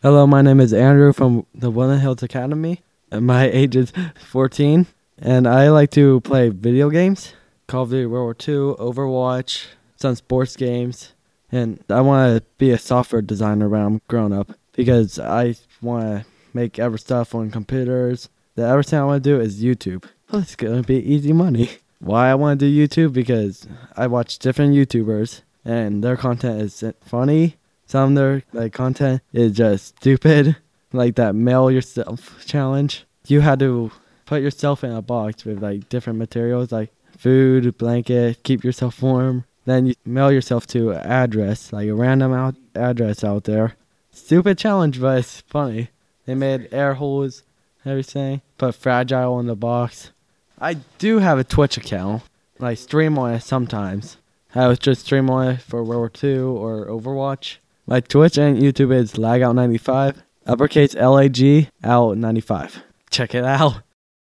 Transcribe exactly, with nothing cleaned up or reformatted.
Hello, my name is Andrew from the Woodland Hills Academy, and my age is fourteen, and I like to play video games, Call of Duty World War Two, Overwatch, some sports games, and I want to be a software designer when I'm grown up because I want to make ever stuff on computers. The other thing I want to do is YouTube. Well, it's going to be easy money. Why I want to do YouTube? Because I watch different YouTubers, and their content is funny. Some of their like content is just stupid, like that mail yourself challenge. You had to put yourself in a box with like different materials like food, blanket, keep yourself warm. Then you mail yourself to an address, like a random out address out there. Stupid challenge, but it's funny. They made air holes, everything, put fragile in the box. I do have a Twitch account. I stream on it sometimes. I was just stream on it for World War Two or Overwatch. My Twitch and YouTube is Lagout ninety-five, uppercase L A G out ninety-five. Check it out.